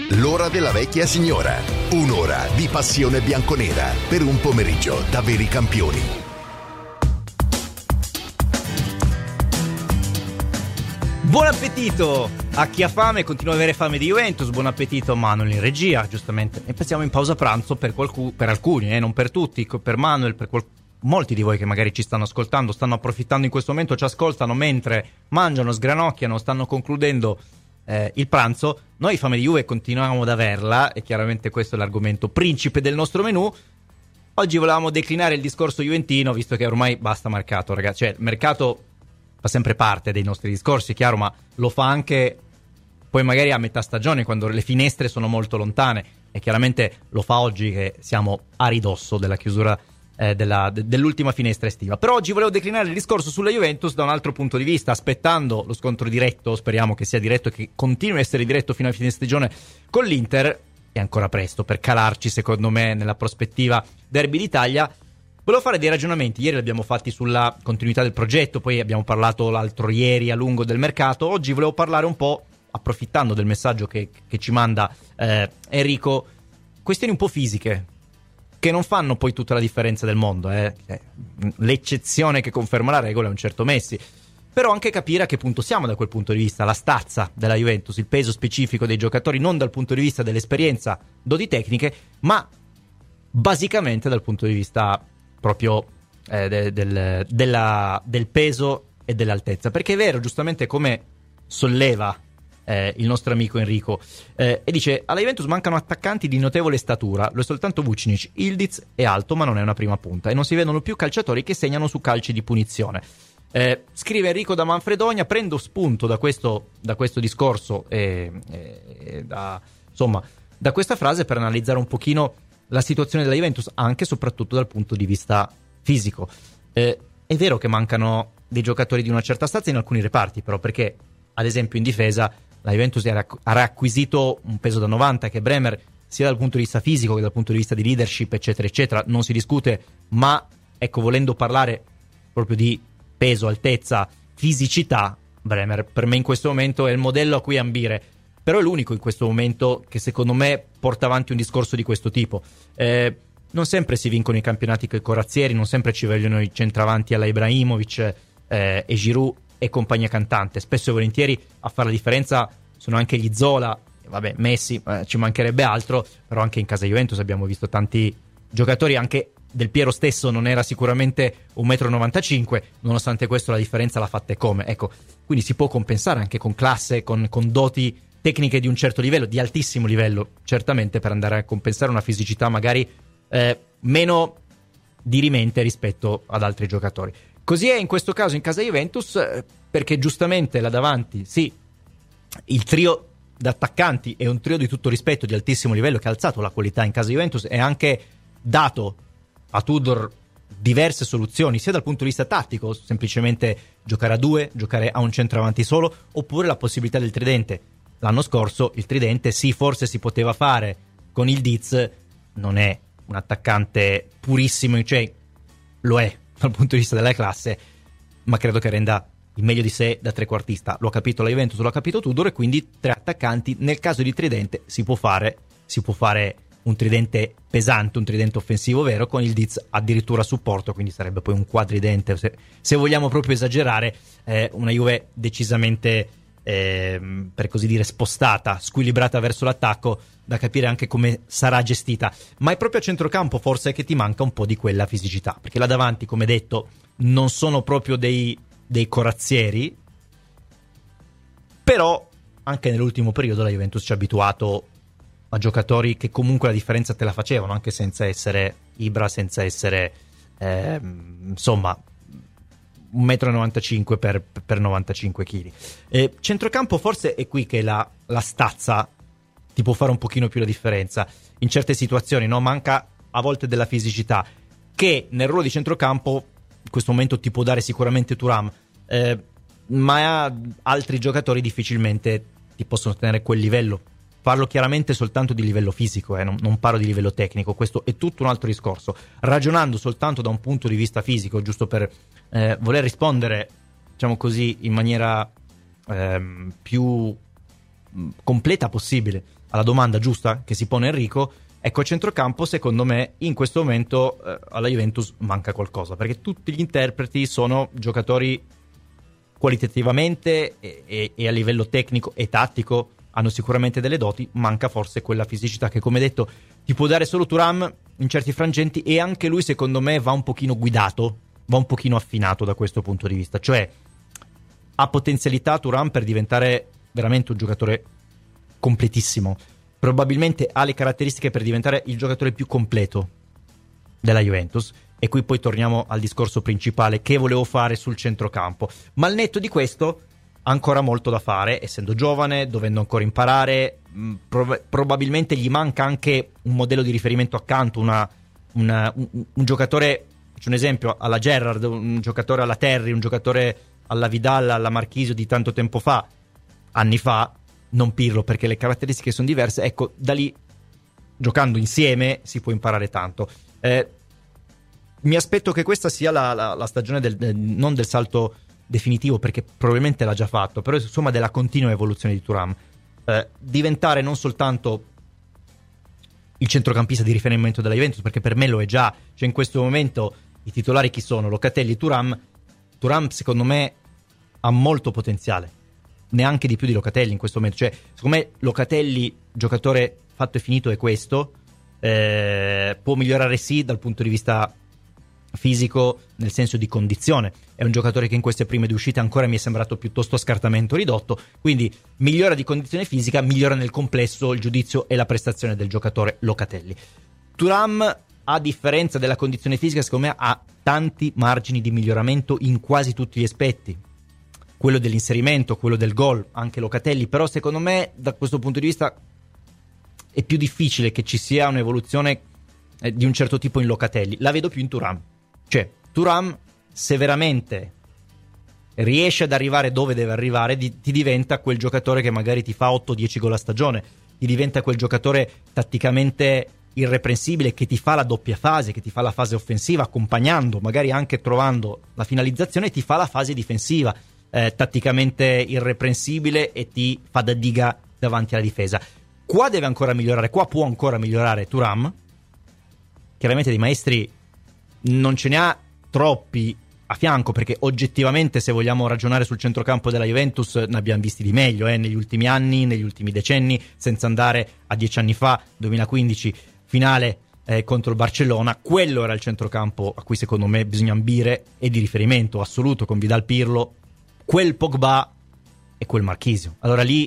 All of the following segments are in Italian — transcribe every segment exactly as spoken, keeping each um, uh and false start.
L'ora della vecchia signora. Un'ora di passione bianconera per un pomeriggio da veri campioni. Buon appetito a chi ha fame e continua ad avere fame di Juventus. Buon appetito a Manuel in regia, giustamente. E pensiamo in pausa pranzo per, qualcu- per alcuni, eh, non per tutti, per Manuel, per qual- molti di voi che magari ci stanno ascoltando, stanno approfittando in questo momento, ci ascoltano mentre mangiano, sgranocchiano, stanno concludendo eh, il pranzo. Noi fame di Juve continuiamo ad averla e chiaramente questo è l'argomento principe del nostro menù. Oggi volevamo declinare il discorso juventino, visto che ormai basta mercato, ragazzi. Cioè, il mercato fa sempre parte dei nostri discorsi, chiaro, ma lo fa anche poi magari a metà stagione, quando le finestre sono molto lontane, e chiaramente lo fa oggi che siamo a ridosso della chiusura eh, della, de, dell'ultima finestra estiva. Però oggi volevo declinare il discorso sulla Juventus da un altro punto di vista, aspettando lo scontro diretto, speriamo che sia diretto e che continui a essere diretto fino alla fine stagione con l'Inter. È ancora presto per calarci, secondo me, nella prospettiva derby d'Italia. Volevo fare dei ragionamenti, ieri li abbiamo fatti sulla continuità del progetto, poi abbiamo parlato l'altro ieri a lungo del mercato. Oggi volevo parlare un po', approfittando del messaggio che, che ci manda eh, Enrico, questioni un po' fisiche, che non fanno poi tutta la differenza del mondo. Eh. L'eccezione che conferma la regola è un certo Messi. Però anche capire a che punto siamo da quel punto di vista, la stazza della Juventus, il peso specifico dei giocatori, non dal punto di vista dell'esperienza, doti tecniche, ma basicamente dal punto di vista proprio eh, de, del, della, del peso e dell'altezza. Perché è vero, giustamente, come solleva eh, il nostro amico Enrico, eh, e dice: alla Juventus mancano attaccanti di notevole statura, lo è soltanto Vucinic. Ildiz è alto ma non è una prima punta e non si vedono più calciatori che segnano su calci di punizione. Eh, scrive Enrico da Manfredonia. Prendo spunto da questo, da questo discorso e, e, e da, insomma, da questa frase per analizzare un pochino la situazione della Juventus, anche e soprattutto dal punto di vista fisico. Eh, è vero che mancano dei giocatori di una certa stazza in alcuni reparti, però, perché ad esempio in difesa la Juventus ha riacquisito un peso da novanta, che è Bremer, sia dal punto di vista fisico che dal punto di vista di leadership, eccetera eccetera, non si discute. Ma ecco, volendo parlare proprio di peso, altezza, fisicità, Bremer per me in questo momento è il modello a cui ambire. Però è l'unico in questo momento che secondo me porta avanti un discorso di questo tipo. Eh, non sempre si vincono i campionati con i corazzieri, non sempre ci vogliono i centravanti alla Ibrahimovic eh, e Giroud e compagnia cantante. Spesso e volentieri a fare la differenza sono anche gli Zola, vabbè, Messi, eh, ci mancherebbe altro, però anche in casa Juventus abbiamo visto tanti giocatori, anche Del Piero stesso non era sicuramente un metro e novantacinque, nonostante questo la differenza l'ha fatta e come. Ecco, quindi si può compensare anche con classe, con, con doti tecniche di un certo livello, di altissimo livello, certamente, per andare a compensare una fisicità magari eh, meno dirimente rispetto ad altri giocatori. Così è in questo caso in casa Juventus, eh, perché giustamente là davanti, sì, il trio d'attaccanti è un trio di tutto rispetto, di altissimo livello, che ha alzato la qualità in casa Juventus e ha anche dato a Tudor diverse soluzioni, sia dal punto di vista tattico, semplicemente giocare a due, giocare a un centravanti solo, oppure la possibilità del tridente. L'anno scorso il tridente sì, forse si poteva fare con il Diz, non è un attaccante purissimo, cioè lo è dal punto di vista della classe, ma credo che renda il meglio di sé da trequartista. Lo ha capito la Juventus, lo ha capito Tudor, e quindi tre attaccanti. Nel caso di tridente si può fare, si può fare un tridente pesante, un tridente offensivo vero, con il Diz addirittura a supporto, quindi sarebbe poi un quadridente, se, se vogliamo proprio esagerare, eh, una Juve decisamente Eh, per così dire spostata, squilibrata verso l'attacco, da capire anche come sarà gestita. Ma è proprio a centrocampo forse che ti manca un po' di quella fisicità, perché là davanti, come detto, non sono proprio dei, dei corazzieri, però anche nell'ultimo periodo la Juventus ci ha abituato a giocatori che comunque la differenza te la facevano, anche senza essere Ibra, senza essere eh, insomma un metro e novantacinque per, per novantacinque chili. Eh, centrocampo forse è qui che la, la stazza ti può fare un pochino più la differenza. In certe situazioni, no? Manca a volte della fisicità, che nel ruolo di centrocampo in questo momento ti può dare sicuramente Thuram, eh, ma altri giocatori difficilmente ti possono tenere quel livello. Parlo chiaramente soltanto di livello fisico, eh, non, non parlo di livello tecnico, questo è tutto un altro discorso. Ragionando soltanto da un punto di vista fisico, giusto per eh, voler rispondere, diciamo così, in maniera ehm, più mh, completa possibile alla domanda giusta che si pone Enrico. Ecco, a centrocampo secondo me in questo momento eh, alla Juventus manca qualcosa, perché tutti gli interpreti sono giocatori qualitativamente e, e, e a livello tecnico e tattico hanno sicuramente delle doti, manca forse quella fisicità che, come detto, ti può dare solo Thuram in certi frangenti, e anche lui secondo me va un pochino guidato, va un pochino affinato da questo punto di vista, cioè ha potenzialità Thuram per diventare veramente un giocatore completissimo, probabilmente ha le caratteristiche per diventare il giocatore più completo della Juventus. E qui poi torniamo al discorso principale che volevo fare sul centrocampo, ma al netto di questo ha ancora molto da fare, essendo giovane, dovendo ancora imparare, mh, prob- probabilmente gli manca anche un modello di riferimento accanto, una, una, un, un giocatore, faccio un esempio, alla Gerrard, un giocatore alla Terry, un giocatore alla Vidal, alla Marchisio di tanto tempo fa, anni fa, non Pirlo, perché le caratteristiche sono diverse. Ecco, da lì, giocando insieme, si può imparare tanto. Eh, mi aspetto che questa sia la, la, la stagione del, del, non del salto definitivo, perché probabilmente l'ha già fatto, però insomma della continua evoluzione di Thuram, eh, diventare non soltanto il centrocampista di riferimento della Juventus, perché per me lo è già. Cioè, in questo momento i titolari chi sono? Locatelli e Thuram. Thuram secondo me ha molto potenziale, neanche di più di Locatelli in questo momento. Cioè, secondo me Locatelli, giocatore fatto e finito, è questo, eh, può migliorare sì dal punto di vista fisico, nel senso di condizione. È un giocatore che in queste prime due uscite ancora mi è sembrato piuttosto a scartamento ridotto, quindi migliora di condizione fisica, migliora nel complesso il giudizio e la prestazione del giocatore Locatelli. Thuram, a differenza della condizione fisica, secondo me ha tanti margini di miglioramento in quasi tutti gli aspetti, quello dell'inserimento, quello del gol, anche Locatelli, però secondo me da questo punto di vista è più difficile che ci sia un'evoluzione eh, di un certo tipo in Locatelli. La vedo più in Thuram. Cioè, Thuram, se veramente riesce ad arrivare dove deve arrivare, di, ti diventa quel giocatore che magari ti fa otto dieci gol a stagione, ti diventa quel giocatore tatticamente irreprensibile che ti fa la doppia fase, che ti fa la fase offensiva accompagnando, magari anche trovando la finalizzazione, e ti fa la fase difensiva, eh, tatticamente irreprensibile, e ti fa da diga davanti alla difesa. Qua deve ancora migliorare, qua può ancora migliorare Thuram. Chiaramente dei maestri non ce ne ha troppi a fianco, perché oggettivamente, se vogliamo ragionare sul centrocampo della Juventus, ne abbiamo visti di meglio eh, negli ultimi anni, negli ultimi decenni, senza andare a dieci anni fa, duemilaquindici, finale eh, contro il Barcellona. Quello era il centrocampo a cui secondo me bisogna ambire, e di riferimento assoluto, con Vidal, Pirlo, quel Pogba e quel Marchisio. Allora lì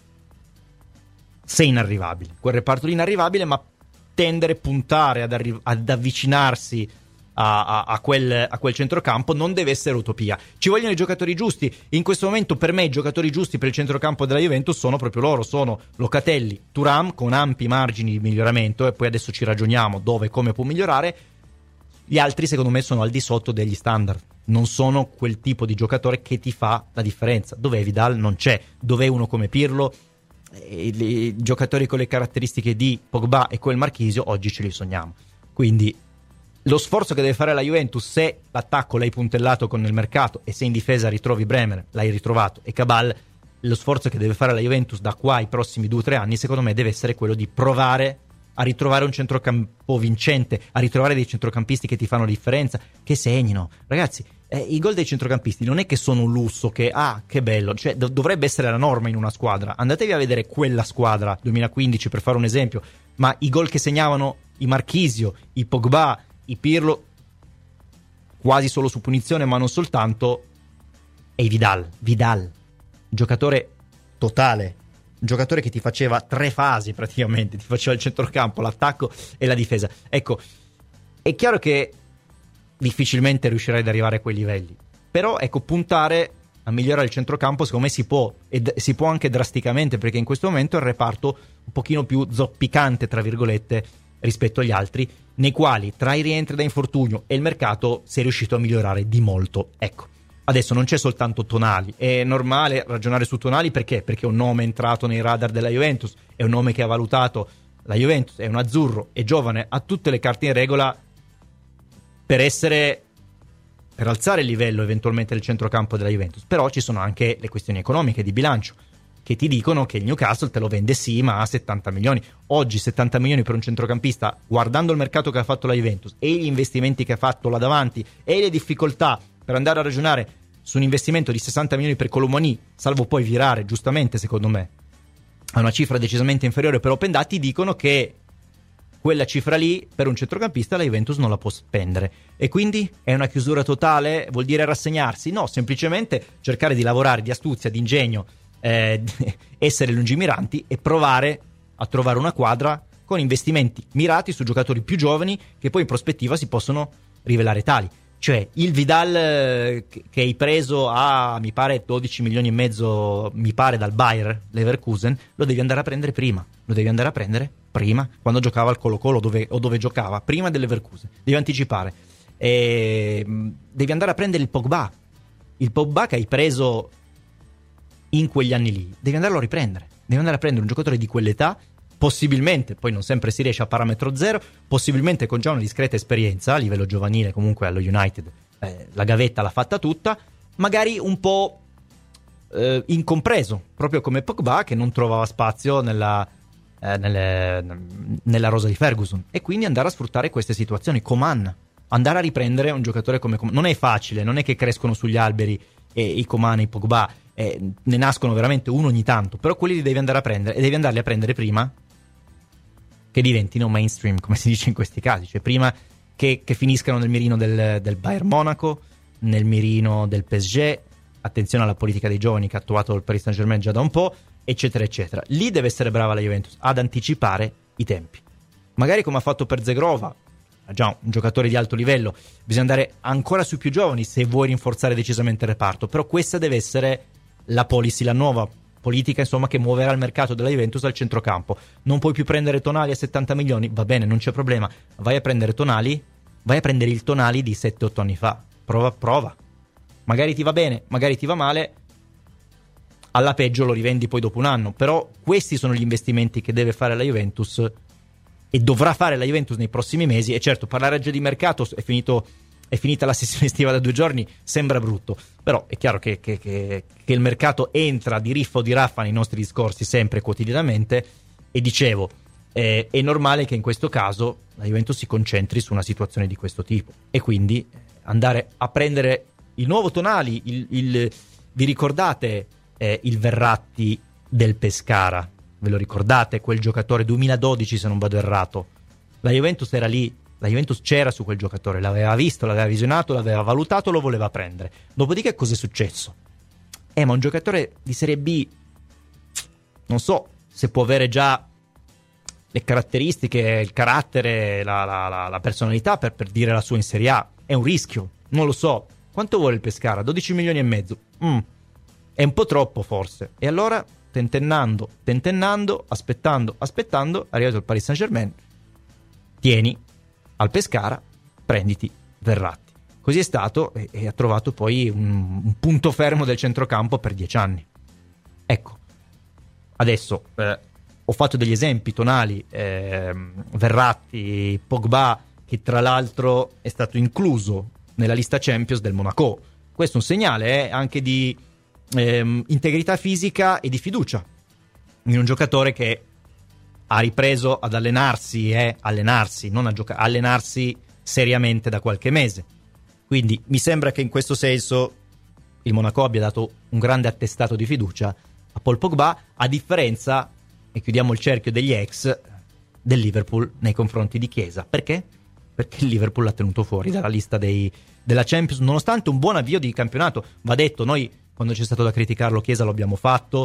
sei inarrivabile, quel reparto lì inarrivabile, ma tendere, puntare ad, arri- ad avvicinarsi A, a, a, quel, a quel centrocampo non deve essere utopia. Ci vogliono i giocatori giusti. In questo momento per me i giocatori giusti per il centrocampo della Juventus sono proprio loro, sono Locatelli, Thuram, con ampi margini di miglioramento, e poi adesso ci ragioniamo dove e come può migliorare. Gli altri secondo me sono al di sotto degli standard, non sono quel tipo di giocatore che ti fa la differenza. Dov'è Vidal? Non c'è. Dov'è uno come Pirlo? E i giocatori con le caratteristiche di Pogba e quel Marchisio oggi ce li sogniamo. Quindi lo sforzo che deve fare la Juventus, se l'attacco l'hai puntellato con il mercato e se in difesa ritrovi Bremer, l'hai ritrovato, e Cabal, lo sforzo che deve fare la Juventus da qua ai prossimi due o tre anni, secondo me, deve essere quello di provare a ritrovare un centrocampo vincente, a ritrovare dei centrocampisti che ti fanno la differenza, che segnino. Ragazzi, eh, i gol dei centrocampisti non è che sono un lusso, che ah, che bello, cioè dov- dovrebbe essere la norma in una squadra. Andatevi a vedere quella squadra duemilaquindici, per fare un esempio, ma i gol che segnavano i Marchisio, i Pogba, i Pirlo, quasi solo su punizione, ma non soltanto, e i Vidal. Vidal, giocatore totale, un giocatore che ti faceva tre fasi praticamente, ti faceva il centrocampo, l'attacco e la difesa. Ecco, è chiaro che difficilmente riuscirai ad arrivare a quei livelli, però ecco, puntare a migliorare il centrocampo secondo me si può, e d- si può anche drasticamente, perché in questo momento è il reparto un pochino più zoppicante, tra virgolette, rispetto agli altri, nei quali tra i rientri da infortunio e il mercato si è riuscito a migliorare di molto. Ecco, adesso non c'è soltanto Tonali, è normale ragionare su Tonali, perché? Perché è un nome entrato nei radar della Juventus, è un nome che ha valutato la Juventus, è un azzurro, è giovane, ha tutte le carte in regola per essere, per alzare il livello eventualmente del centrocampo della Juventus. Però ci sono anche le questioni economiche, di bilancio. che ti dicono che il Newcastle te lo vende sì, ma a settanta milioni. Oggi settanta milioni per un centrocampista, guardando il mercato che ha fatto la Juventus e gli investimenti che ha fatto là davanti e le difficoltà per andare a ragionare su un investimento di sessanta milioni per Colomani, salvo poi virare, giustamente secondo me, a una cifra decisamente inferiore per Open Dati, dicono che quella cifra lì per un centrocampista la Juventus non la può spendere. E quindi è una chiusura totale? Vuol dire rassegnarsi? No, semplicemente cercare di lavorare di astuzia, di ingegno, eh, essere lungimiranti e provare a trovare una quadra con investimenti mirati su giocatori più giovani che poi in prospettiva si possono rivelare tali. Cioè il Vidal eh, che hai preso a, mi pare, dodici milioni e mezzo, mi pare, dal Bayer Leverkusen, lo devi andare a prendere prima. Lo devi andare a prendere prima, quando giocava al Colo-Colo dove, o dove giocava, prima del Leverkusen. Devi anticipare. E, devi andare a prendere il Pogba. Il Pogba che hai preso in quegli anni lì, devi andarlo a riprendere. Devi andare a prendere un giocatore di quell'età, possibilmente, poi non sempre si riesce a parametro zero, possibilmente con già una discreta esperienza a livello giovanile, comunque allo United eh, la gavetta l'ha fatta tutta, magari un po' eh, incompreso, proprio come Pogba che non trovava spazio nella, eh, nelle, nella rosa di Ferguson, e quindi andare a sfruttare queste situazioni. Coman, andare a riprendere un giocatore come Coman, non è facile, non è che crescono sugli alberi e i Coman e i Pogba, eh, ne nascono veramente uno ogni tanto, però quelli li devi andare a prendere, e devi andarli a prendere prima che diventino mainstream, come si dice in questi casi, cioè prima che, che finiscano nel mirino del, del Bayern Monaco, nel mirino del P S G, attenzione alla politica dei giovani che ha attuato il Paris Saint-Germain già da un po', eccetera eccetera. Lì deve essere brava la Juventus ad anticipare i tempi, magari come ha fatto per Zegrova, già un giocatore di alto livello. Bisogna andare ancora sui più giovani se vuoi rinforzare decisamente il reparto, però questa deve essere la policy, la nuova politica, insomma, che muoverà il mercato della Juventus al centrocampo. Non puoi più prendere Tonali a settanta milioni, va bene, non c'è problema, vai a prendere Tonali, vai a prendere il Tonali di sette otto anni fa, prova prova, magari ti va bene, magari ti va male, alla peggio lo rivendi poi dopo un anno. Però questi sono gli investimenti che deve fare la Juventus e dovrà fare la Juventus nei prossimi mesi. E certo, parlare già di mercato, è finito è finita la sessione estiva da due giorni, sembra brutto, però è chiaro che, che, che, che il mercato entra di riffa o di raffa nei nostri discorsi sempre quotidianamente, e dicevo, eh, è normale che in questo caso la Juventus si concentri su una situazione di questo tipo, e quindi andare a prendere il nuovo Tonali, il, il, vi ricordate eh, il Verratti del Pescara? Ve lo ricordate? Quel giocatore duemiladodici, se non vado errato. La Juventus era lì, la Juventus c'era su quel giocatore, l'aveva visto, l'aveva visionato, l'aveva valutato, lo voleva prendere. Dopodiché cosa è successo? Eh, ma un giocatore di Serie B, non so se può avere già le caratteristiche, il carattere, la, la, la, la personalità per, per dire la sua in Serie A. È un rischio, non lo so. Quanto vuole il Pescara? dodici milioni e mezzo. Mm, è un po' troppo forse. E allora, tentennando, tentennando, aspettando, aspettando, è arrivato il Paris Saint-Germain. Tieni al Pescara, prenditi Verratti. Così è stato, e, e ha trovato poi un, un punto fermo del centrocampo per dieci anni. Ecco, adesso eh, ho fatto degli esempi: Tonali, eh, Verratti, Pogba, che tra l'altro è stato incluso nella lista Champions del Monaco. Questo è un segnale eh, anche di eh, integrità fisica e di fiducia in un giocatore che ha ripreso ad allenarsi, eh, allenarsi, non a giocare, allenarsi seriamente da qualche mese. Quindi mi sembra che in questo senso il Monaco abbia dato un grande attestato di fiducia a Paul Pogba, a differenza, e chiudiamo il cerchio, degli ex del Liverpool nei confronti di Chiesa. Perché? Perché il Liverpool l'ha tenuto fuori dalla lista dei, della Champions, nonostante un buon avvio di campionato. Va detto, noi quando c'è stato da criticarlo Chiesa lo abbiamo fatto,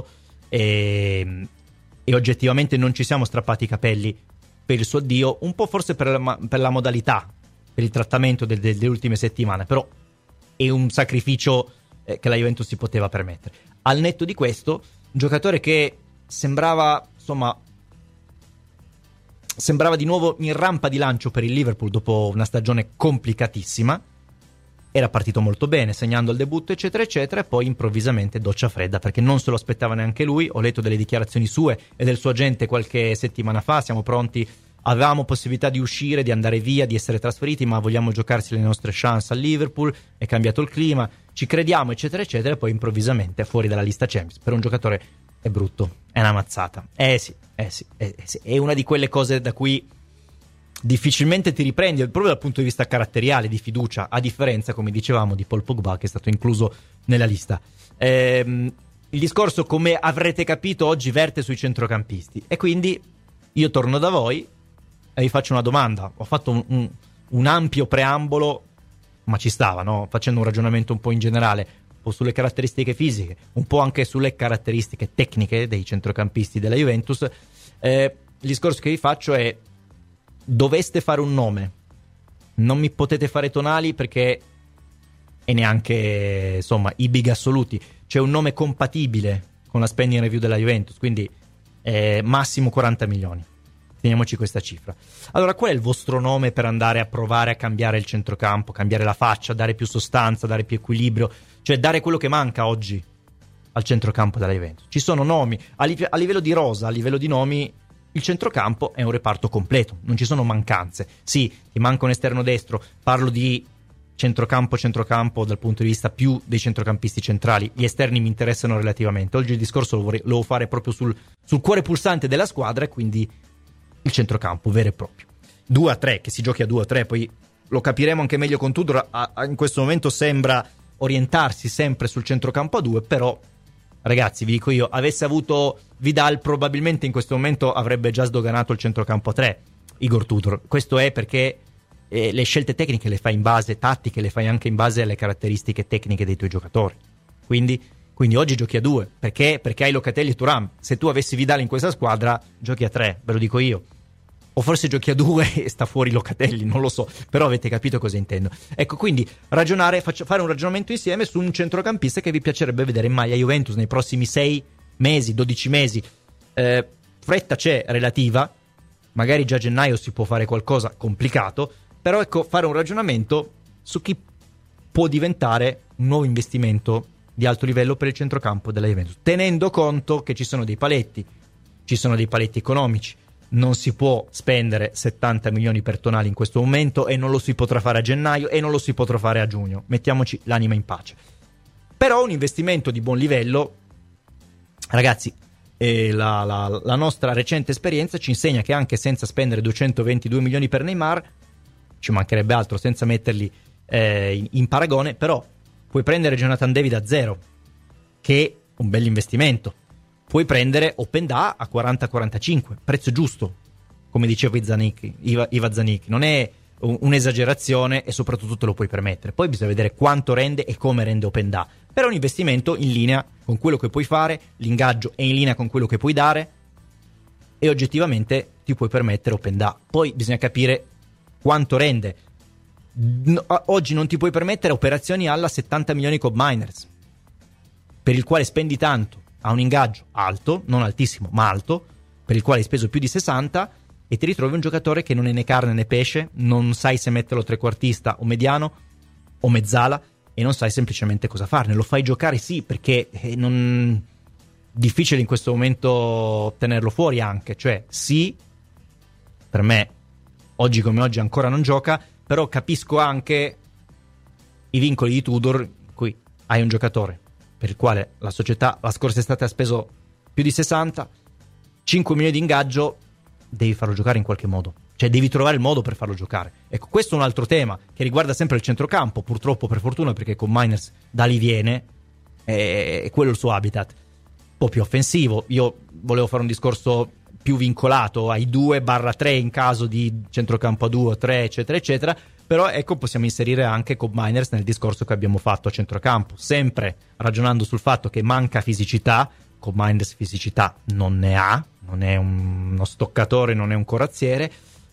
e... e oggettivamente non ci siamo strappati i capelli per il suo addio, un po' forse per la, per la modalità, per il trattamento del, del, delle ultime settimane, però è un sacrificio eh, che la Juventus si poteva permettere. Al netto di questo, un giocatore che sembrava, insomma, sembrava di nuovo in rampa di lancio per il Liverpool dopo una stagione complicatissima. Era partito molto bene, segnando il debutto, eccetera, eccetera, e poi improvvisamente doccia fredda, perché non se lo aspettava neanche lui. Ho letto delle dichiarazioni sue e del suo agente qualche settimana fa: siamo pronti, avevamo possibilità di uscire, di andare via, di essere trasferiti, ma vogliamo giocarsi le nostre chance al Liverpool, è cambiato il clima, ci crediamo, eccetera, eccetera, e poi improvvisamente fuori dalla lista Champions. Per un giocatore è brutto, è una mazzata. Eh sì, eh sì, eh sì, è una di quelle cose da cui difficilmente ti riprendi, proprio dal punto di vista caratteriale, di fiducia, a differenza, come dicevamo, di Paul Pogba, che è stato incluso nella lista. Ehm, il discorso, come avrete capito, oggi verte sui centrocampisti, e quindi io torno da voi e vi faccio una domanda. Ho fatto un, un, un ampio preambolo, ma ci stava, no? Facendo un ragionamento un po' in generale, un po' sulle caratteristiche fisiche, un po' anche sulle caratteristiche tecniche dei centrocampisti della Juventus. Eh, il discorso che vi faccio è: doveste fare un nome, non mi potete fare tonali, perché e neanche insomma i big assoluti, c'è un nome compatibile con la spending review della Juventus, quindi eh, massimo quaranta milioni, teniamoci questa cifra. Allora, qual è il vostro nome per andare a provare a cambiare il centrocampo, cambiare la faccia, dare più sostanza, dare più equilibrio, cioè dare quello che manca oggi al centrocampo della Juventus? Ci sono nomi a, li- a livello di rosa, a livello di nomi. Il centrocampo è un reparto completo, non ci sono mancanze. Sì, ti manca un esterno destro, parlo di centrocampo, centrocampo dal punto di vista più dei centrocampisti centrali. Gli esterni mi interessano relativamente. Oggi il discorso lo vorrei, lo devo fare proprio sul, sul cuore pulsante della squadra, e quindi il centrocampo vero e proprio. due a tre, che si giochi a due a tre, poi lo capiremo anche meglio con Tudor. A, a, in questo momento sembra orientarsi sempre sul centrocampo a due, però ragazzi, vi dico io, avesse avuto Vidal, probabilmente in questo momento avrebbe già sdoganato il centrocampo a tre, Igor Tudor. Questo è perché eh, le scelte tecniche le fai in base, tattiche le fai anche in base alle caratteristiche tecniche dei tuoi giocatori. Quindi, quindi oggi giochi a due, perché? Perché hai Locatelli e Thuram. Se tu avessi Vidal in questa squadra, giochi a tre, ve lo dico io. O forse giochi a due e sta fuori Locatelli, non lo so, però avete capito cosa intendo. Ecco, quindi ragionare, faccio, fare un ragionamento insieme su un centrocampista che vi piacerebbe vedere in maglia Juventus nei prossimi sei mesi, dodici mesi. Eh, fretta c'è relativa, magari già a gennaio si può fare qualcosa complicato, però ecco, fare un ragionamento su chi può diventare un nuovo investimento di alto livello per il centrocampo della Juventus, tenendo conto che ci sono dei paletti, ci sono dei paletti economici. Non si può spendere settanta milioni per Tonali in questo momento, e non lo si potrà fare a gennaio, e non lo si potrà fare a giugno. Mettiamoci l'anima in pace. Però un investimento di buon livello, ragazzi, eh, la, la, la nostra recente esperienza ci insegna che anche senza spendere duecentoventidue milioni per Neymar, ci mancherebbe altro, senza metterli eh, in, in paragone, però puoi prendere Jonathan David a zero, che è un bel investimento. Puoi prendere Openda a quaranta quarantacinque, prezzo giusto, come diceva Zanicchi, Iva, Iva Zanicchi. Non è un, un'esagerazione, e soprattutto te lo puoi permettere. Poi bisogna vedere quanto rende e come rende Openda. Però è un investimento in linea con quello che puoi fare, l'ingaggio è in linea con quello che puoi dare, e oggettivamente ti puoi permettere Openda. Poi bisogna capire quanto rende. No, oggi non ti puoi permettere operazioni alla settanta milioni Cobb Miners, per il quale spendi tanto, ha un ingaggio alto, non altissimo ma alto, per il quale hai speso più di sessanta, e ti ritrovi un giocatore che non è né carne né pesce, non sai se metterlo trequartista o mediano o mezzala, e non sai semplicemente cosa farne. Lo fai giocare, sì, perché è non... difficile in questo momento tenerlo fuori anche, cioè sì, per me oggi come oggi ancora non gioca, però capisco anche i vincoli di Tudor, in cui hai un giocatore per il quale la società la scorsa estate ha speso più di sessanta, cinque milioni di ingaggio, devi farlo giocare in qualche modo, cioè devi trovare il modo per farlo giocare. Ecco, questo è un altro tema che riguarda sempre il centrocampo, purtroppo, per fortuna, perché con Miners da lì viene, è quello il suo habitat, un po' più offensivo. Io volevo fare un discorso più vincolato ai due barra tre in caso di centrocampo a due o tre, eccetera eccetera. Però ecco, possiamo inserire anche Cobb Miners nel discorso che abbiamo fatto a centrocampo, sempre ragionando sul fatto che manca fisicità. Cobb Miners fisicità non ne ha, non è un, uno stoccatore, non è un corazziere,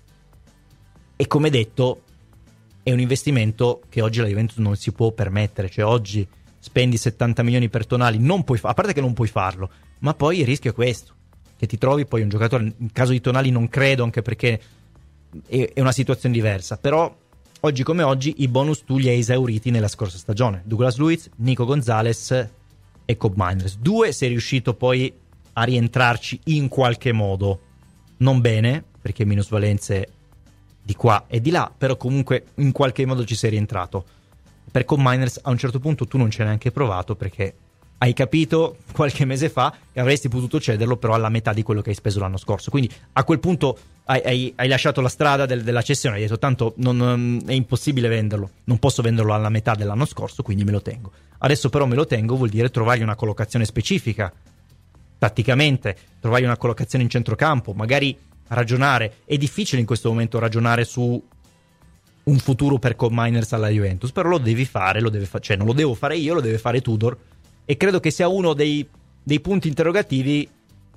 e come detto è un investimento che oggi la Juventus non si può permettere. Cioè oggi spendi settanta milioni per Tonali, non puoi fa- a parte che non puoi farlo, ma poi il rischio è questo, che ti trovi poi un giocatore, in caso di Tonali non credo, anche perché è, è una situazione diversa, però oggi come oggi i bonus tu li hai esauriti nella scorsa stagione. Douglas Luiz, Nico Gonzalez e Cobb Miners. Due sei riuscito poi a rientrarci in qualche modo, non bene, perché minusvalenze di qua e di là, però comunque in qualche modo ci sei rientrato. Per Cobb Miners a un certo punto tu non ci hai neanche provato, perché hai capito qualche mese fa che avresti potuto cederlo però alla metà di quello che hai speso l'anno scorso. Quindi a quel punto hai, hai, hai lasciato la strada del, della cessione, hai detto tanto non, non, è impossibile venderlo, non posso venderlo alla metà dell'anno scorso, quindi me lo tengo. Adesso però me lo tengo vuol dire trovargli una collocazione specifica, tatticamente, trovargli una collocazione in centrocampo, magari ragionare. È difficile in questo momento ragionare su un futuro per Cobb Miners alla Juventus, però lo devi fare, lo deve fa- cioè non lo devo fare io, lo deve fare Tudor, e credo che sia uno dei, dei punti interrogativi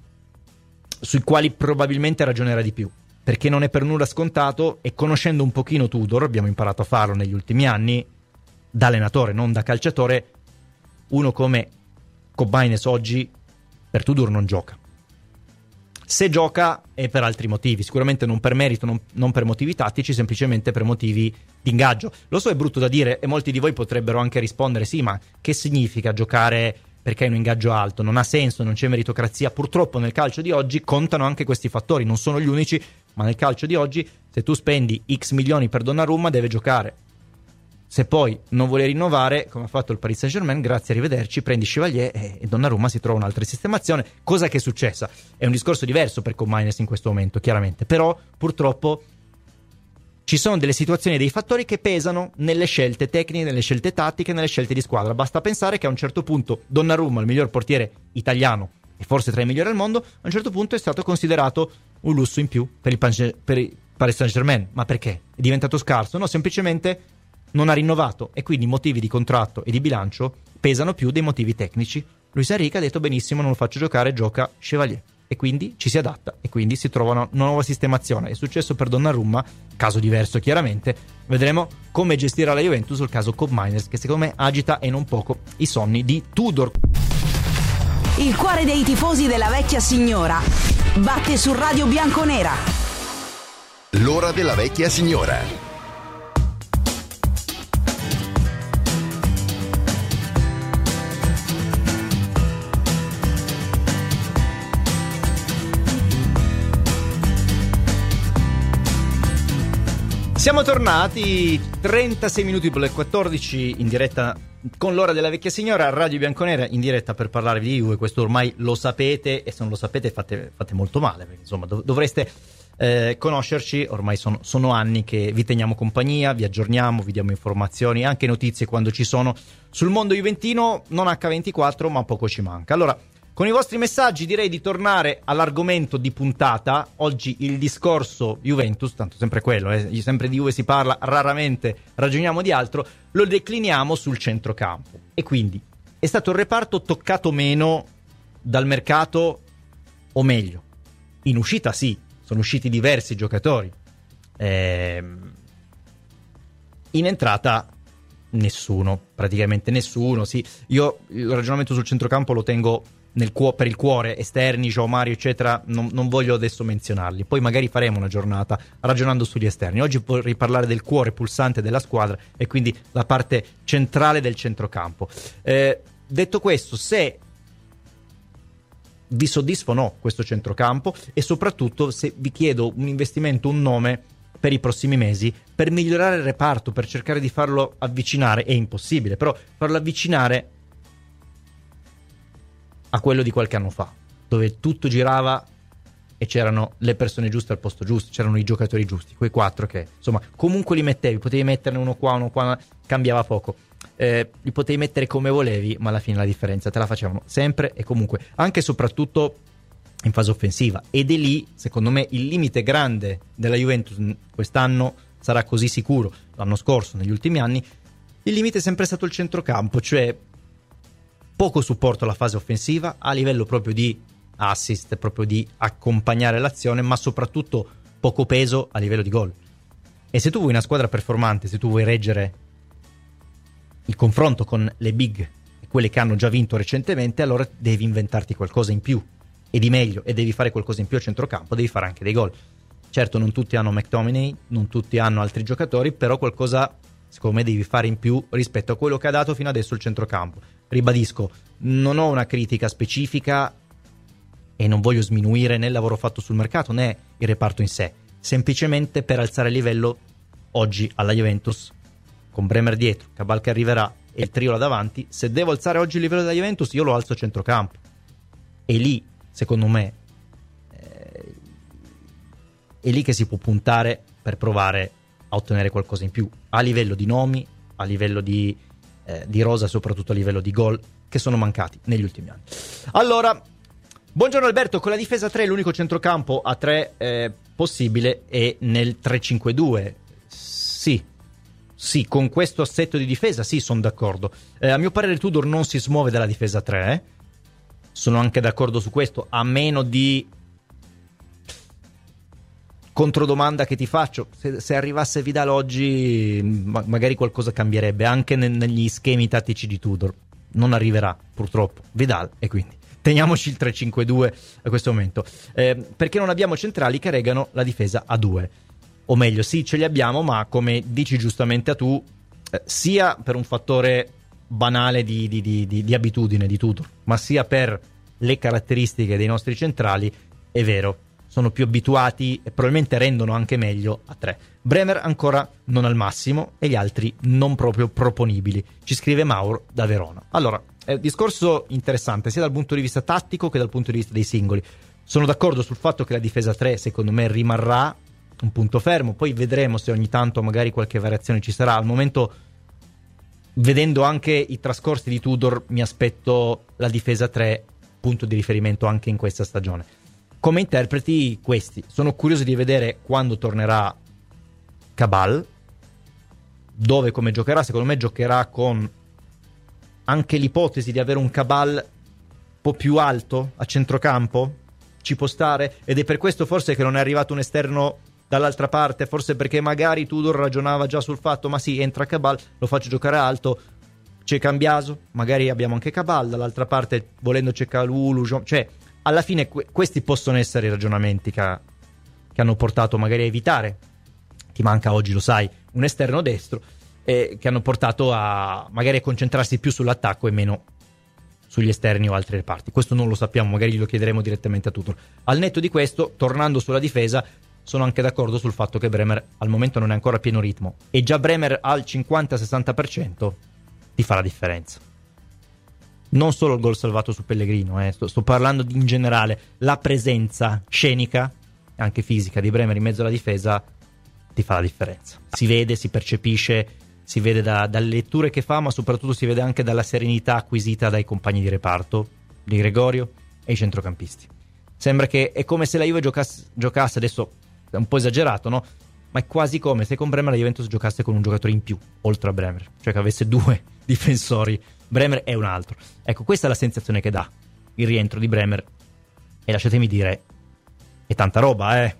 sui quali probabilmente ragionerà di più, perché non è per nulla scontato, e conoscendo un pochino Tudor, abbiamo imparato a farlo negli ultimi anni, da allenatore, non da calciatore, uno come Cobb Miners oggi per Tudor non gioca. Se gioca è per altri motivi, sicuramente non per merito, non, non per motivi tattici, semplicemente per motivi di ingaggio. Lo so, è brutto da dire e molti di voi potrebbero anche rispondere sì, ma che significa giocare perché hai un ingaggio alto? Non ha senso, non c'è meritocrazia. Purtroppo nel calcio di oggi contano anche questi fattori, non sono gli unici, ma nel calcio di oggi se tu spendi X milioni per Donnarumma deve giocare. Se poi non vuole rinnovare, come ha fatto il Paris Saint-Germain, grazie, arrivederci, prendi Chevalier e, e Donnarumma si trova un'altra sistemazione, cosa che è successa. È un discorso diverso per Cobb Miners in questo momento, chiaramente, però purtroppo ci sono delle situazioni e dei fattori che pesano nelle scelte tecniche, nelle scelte tattiche, nelle scelte di squadra. Basta pensare che a un certo punto Donnarumma, il miglior portiere italiano e forse tra i migliori al mondo, a un certo punto è stato considerato un lusso in più per il, Pan- per il Paris Saint-Germain. Ma perché? È diventato scarso? No, semplicemente non ha rinnovato, e quindi i motivi di contratto e di bilancio pesano più dei motivi tecnici. Luis Enrique ha detto benissimo, non lo faccio giocare, gioca Chevalier, e quindi ci si adatta e quindi si trova una, una nuova sistemazione. È successo per Donnarumma, caso diverso chiaramente. Vedremo come gestirà la Juventus il caso Cobb Miners, che secondo me agita e non poco i sonni di Tudor. Il cuore dei tifosi della vecchia signora batte su Radio Bianconera. L'ora della vecchia signora. Siamo tornati trentasei minuti per le quattordici in diretta con l'ora della vecchia signora, Radio Bianconera in diretta per parlarvi di Juve. Questo ormai lo sapete, e se non lo sapete fate, fate molto male, perché insomma dov- dovreste eh, conoscerci. Ormai sono, sono anni che vi teniamo compagnia, vi aggiorniamo, vi diamo informazioni, anche notizie quando ci sono sul mondo juventino, non acca ventiquattro, ma poco ci manca. Allora, con i vostri messaggi direi di tornare all'argomento di puntata. Oggi il discorso Juventus, tanto sempre quello, eh, sempre di Juve si parla, raramente ragioniamo di altro, lo decliniamo sul centrocampo. E quindi è stato il reparto toccato meno dal mercato, o meglio, in uscita sì, sono usciti diversi giocatori, ehm, in entrata nessuno, praticamente nessuno. Sì, io il ragionamento sul centrocampo lo tengo nel cuo- per il cuore, esterni, João Mario eccetera, non, non voglio adesso menzionarli, poi magari faremo una giornata ragionando sugli esterni. Oggi vorrei parlare del cuore pulsante della squadra e quindi la parte centrale del centrocampo. Eh, detto questo, se vi soddisfa o no questo centrocampo, e soprattutto se vi chiedo un investimento, un nome per i prossimi mesi per migliorare il reparto, per cercare di farlo avvicinare, è impossibile, però farlo avvicinare a quello di qualche anno fa, dove tutto girava e c'erano le persone giuste al posto giusto, c'erano i giocatori giusti, quei quattro che insomma comunque li mettevi, potevi metterne uno qua, uno qua, cambiava poco, eh, li potevi mettere come volevi, ma alla fine la differenza te la facevano sempre e comunque, anche e soprattutto in fase offensiva. Ed è lì, secondo me, il limite grande della Juventus quest'anno, sarà così sicuro, l'anno scorso, negli ultimi anni, il limite è sempre stato il centrocampo, cioè poco supporto alla fase offensiva a livello proprio di assist, proprio di accompagnare l'azione, ma soprattutto poco peso a livello di gol. E se tu vuoi una squadra performante, se tu vuoi reggere il confronto con le big, quelle che hanno già vinto recentemente, allora devi inventarti qualcosa in più e di meglio, e devi fare qualcosa in più a centrocampo, devi fare anche dei gol. Certo, non tutti hanno McTominay, non tutti hanno altri giocatori, però qualcosa secondo me devi fare in più rispetto a quello che ha dato fino adesso il centrocampo. Ribadisco, non ho una critica specifica e non voglio sminuire né il lavoro fatto sul mercato né il reparto in sé, semplicemente per alzare il livello oggi alla Juventus, con Bremer dietro, Cabal che arriverà e il trio là davanti, se devo alzare oggi il livello della Juventus io lo alzo a centrocampo, e lì secondo me eh, è lì che si può puntare per provare a ottenere qualcosa in più a livello di nomi, a livello di, eh, di rosa, soprattutto a livello di gol che sono mancati negli ultimi anni. Allora, buongiorno Alberto, con la difesa tre l'unico centrocampo a tre eh, possibile è nel tre cinque due. Sì, sì, con questo assetto di difesa sì, sono d'accordo. Eh, a mio parere Tudor non si smuove dalla difesa tre, eh. Sono anche d'accordo su questo, a meno di controdomanda che ti faccio, se, se arrivasse Vidal oggi ma, magari qualcosa cambierebbe anche ne, negli schemi tattici di Tudor. Non arriverà purtroppo Vidal e quindi teniamoci il tre cinque due a questo momento, eh, perché non abbiamo centrali che reggano la difesa a due, o meglio sì ce li abbiamo, ma come dici giustamente a tu, eh, sia per un fattore banale di, di, di, di, di abitudine di Tudor, ma sia per le caratteristiche dei nostri centrali, è vero, sono più abituati e probabilmente rendono anche meglio a tre. Bremer ancora non al massimo e gli altri non proprio proponibili, ci scrive Mauro da Verona. Allora, è un discorso interessante sia dal punto di vista tattico che dal punto di vista dei singoli. Sono d'accordo sul fatto che la difesa tre secondo me rimarrà un punto fermo, poi vedremo se ogni tanto magari qualche variazione ci sarà. Al momento, vedendo anche i trascorsi di Tudor, mi aspetto la difesa tre punto di riferimento anche in questa stagione. Come interpreti questi? Sono curioso di vedere quando tornerà Cabal, dove come giocherà. Secondo me giocherà con anche l'ipotesi di avere un Cabal un po' più alto a centrocampo, ci può stare, ed è per questo forse che non è arrivato un esterno dall'altra parte, forse perché magari Tudor ragionava già sul fatto ma sì, entra Cabal, lo faccio giocare alto, c'è Cambiaso, magari abbiamo anche Cabal, dall'altra parte volendo c'è Calulu, cioè alla fine que- questi possono essere i ragionamenti che, ha, che hanno portato magari a evitare, ti manca oggi lo sai, un esterno destro, eh, che hanno portato a magari a concentrarsi più sull'attacco e meno sugli esterni o altri reparti. Questo non lo sappiamo, magari lo chiederemo direttamente a Tudor. Al netto di questo, tornando sulla difesa, sono anche d'accordo sul fatto che Bremer al momento non è ancora a pieno ritmo, e già Bremer al cinquanta sessanta per cento ti fa la differenza. Non solo il gol salvato su Pellegrino, eh. sto, sto parlando di, in generale, la presenza scenica e anche fisica di Bremer in mezzo alla difesa ti fa la differenza. Si vede, si percepisce, si vede da, dalle letture che fa, ma soprattutto si vede anche dalla serenità acquisita dai compagni di reparto, di Gregorio e i centrocampisti. Sembra che è come se la Juve giocasse, giocasse adesso è un po' esagerato, no? Ma è quasi come se con Bremer la Juventus giocasse con un giocatore in più, oltre a Bremer, cioè che avesse due difensori, Bremer e un altro. Ecco, questa è la sensazione che dà il rientro di Bremer, e lasciatemi dire, è tanta roba, eh.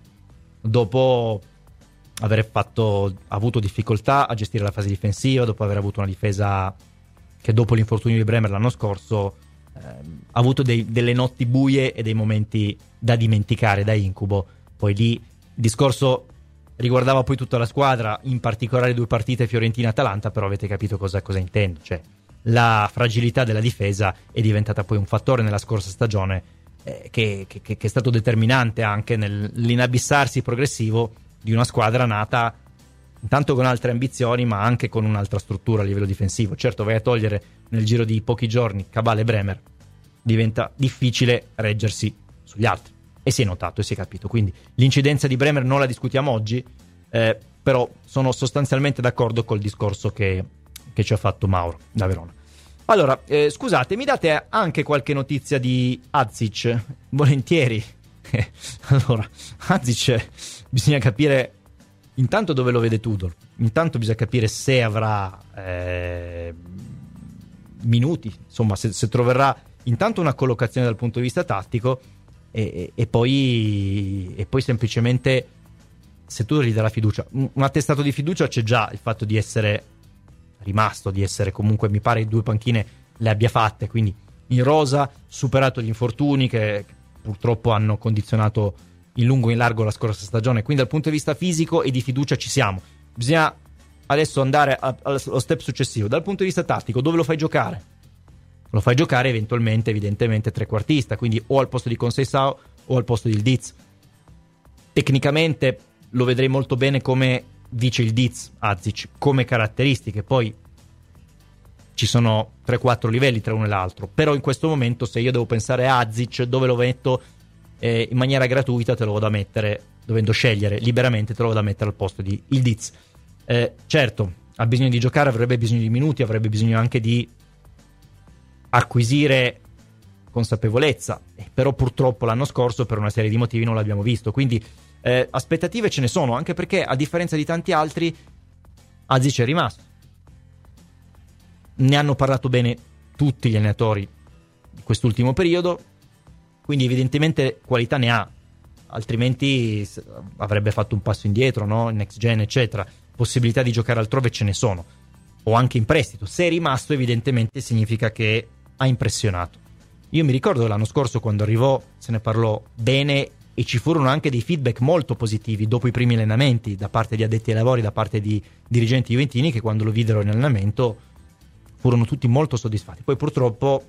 Dopo aver fatto, avuto difficoltà a gestire la fase difensiva, dopo aver avuto una difesa che dopo l'infortunio di Bremer l'anno scorso eh, ha avuto dei, delle notti buie e dei momenti da dimenticare, da incubo. Poi lì il discorso riguardava poi tutta la squadra, in particolare due partite Fiorentina-Atalanta, però avete capito cosa, cosa intendo, cioè la fragilità della difesa è diventata poi un fattore nella scorsa stagione eh, che, che, che è stato determinante anche nell'inabissarsi progressivo di una squadra nata intanto con altre ambizioni, ma anche con un'altra struttura a livello difensivo. Certo, vai a togliere nel giro di pochi giorni Cabal e Bremer, diventa difficile reggersi sugli altri, e si è notato e si è capito. Quindi l'incidenza di Bremer non la discutiamo oggi, eh, però sono sostanzialmente d'accordo col discorso che, che ci ha fatto Mauro da Verona. Allora, eh, scusate, mi date anche qualche notizia di Azic? Volentieri. Allora, Azic bisogna capire intanto dove lo vede Tudor, intanto bisogna capire se avrà eh, minuti, insomma se, se troverà intanto una collocazione dal punto di vista tattico, e, e, poi, e poi semplicemente se Tudor gli dà la fiducia. Un, un attestato di fiducia c'è già, il fatto di essere rimasto, di essere comunque, mi pare, due panchine le abbia fatte, quindi in rosa, superato gli infortuni che purtroppo hanno condizionato in lungo e in largo la scorsa stagione, quindi dal punto di vista fisico e di fiducia ci siamo. Bisogna adesso andare a, allo step successivo, dal punto di vista tattico. Dove lo fai giocare? Lo fai giocare eventualmente, evidentemente, trequartista, quindi o al posto di Conceição o al posto di Ildiz. Tecnicamente lo vedrei molto bene come dice Ildiz, Azic, come caratteristiche. Poi ci sono tre quattro livelli tra uno e l'altro, però in questo momento se io devo pensare a Azic, dove lo metto eh, in maniera gratuita, te lo vado a mettere, dovendo scegliere liberamente, te lo vado a mettere al posto di Ildiz. Eh, certo, ha bisogno di giocare, avrebbe bisogno di minuti, avrebbe bisogno anche di acquisire consapevolezza, però purtroppo l'anno scorso per una serie di motivi non l'abbiamo visto, quindi eh, aspettative ce ne sono, anche perché a differenza di tanti altri Azic è rimasto. Ne hanno parlato bene tutti gli allenatori di quest'ultimo periodo, quindi evidentemente qualità ne ha, altrimenti avrebbe fatto un passo indietro, no? Next gen eccetera, possibilità di giocare altrove ce ne sono, o anche in prestito. Se è rimasto evidentemente significa che ha impressionato. Io mi ricordo l'anno scorso quando arrivò se ne parlò bene e ci furono anche dei feedback molto positivi dopo i primi allenamenti da parte di addetti ai lavori, da parte di dirigenti juventini, che quando lo videro in allenamento furono tutti molto soddisfatti. Poi purtroppo